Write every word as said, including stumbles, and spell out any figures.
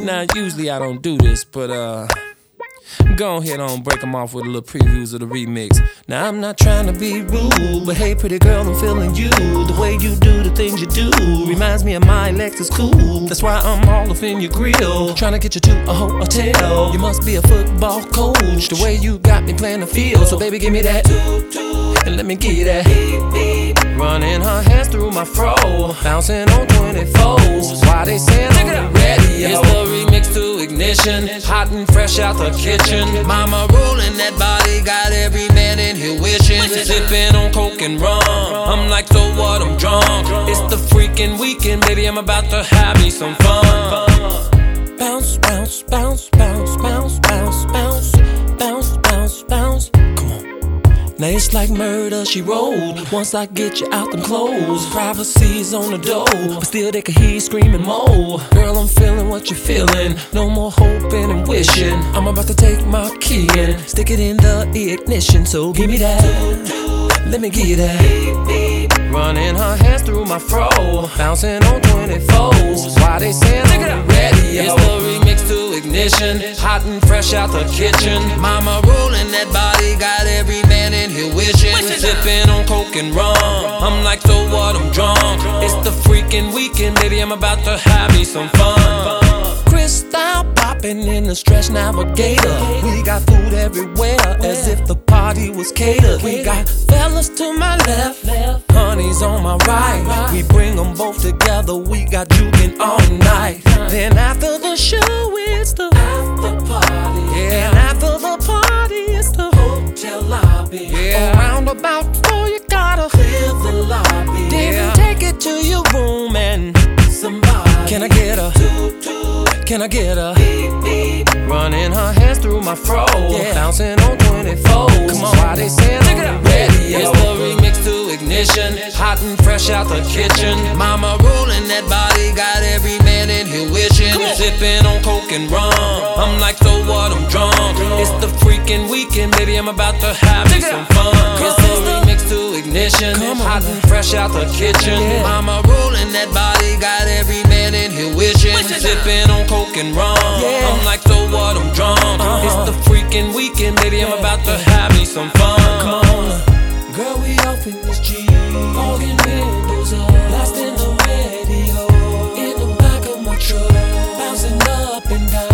Now, usually I don't do this, but uh, go ahead on, break them off with a little previews of the remix. Now, I'm not trying to be rude, but hey, pretty girl, I'm feeling you. The way you do the things you do reminds me of my Lexus cool. That's why I'm all up in your grill, trying to get you to a hotel. You must be a football coach, the way you got me playing the field. So baby, give me that, and let me give you that. Running her hands through my fro, bouncing on twenty-fours. Why they saying on the radio? It's the remix to Ignition, hot and fresh out the kitchen. Mama rolling that body, got every man in here wishing. Sipping on coke and rum, I'm like, so what, I'm drunk. It's the freaking weekend, baby, I'm about to have me some fun. Bounce, bounce, bounce, bounce, bounce, bounce, bounce, bounce, bounce, bounce. Come on. Now it's like murder, she rolled. Once I get you out them clothes, privacy's on the door, but still they can hear you screaming more. Girl, I'm feeling what you're feeling. No more hoping and wishing. I'm about to take my key and stick it in the ignition. So give me that, let me give you that. Running her hands through my fro, bouncing on twenty-fours. Why they saying on the radio? It's the remix to Ignition, hot and fresh out the kitchen. Mama rolling that body, got every man in here wishing. Sipping on coke and rum, I'm like, so what, I'm drunk. It's the freaking weekend, baby, I'm about to have me some fun. Crystal popping in the Stretch Navigator. We got food everywhere, as if the party was catered. We got fellas to my left, honeys on my right. We bring them both together, we got juking all night. Then after the show, it's the after party. Yeah, and after the party, it's the hotel lobby. Yeah, around about four, you gotta clear the lobby. Then yeah, take it to your room and somebody. Can I get a Can I get a running her hands through my fro, yeah, bouncing on twenty-fours. Come on, why they saying on the radio? It's the remix to Ignition, hot and fresh out the kitchen. Mama rolling that body, got every man in here wishing. Sipping on coke and rum, I'm like, so what, I'm drunk. It's the freaking weekend, baby, I'm about to have me some fun. It's the remix to Ignition, hot and fresh out the kitchen. Mama rolling that body, got every man in here wishing. Sipping on coke and rum, yeah, I'm like, so what, I'm drunk. Uh-huh. It's the freaking weekend, baby, I'm about to have me some fun. Come on, girl, we off in this Jeep, fogging windows up, blasting the radio in the back of my truck, bouncing up and down.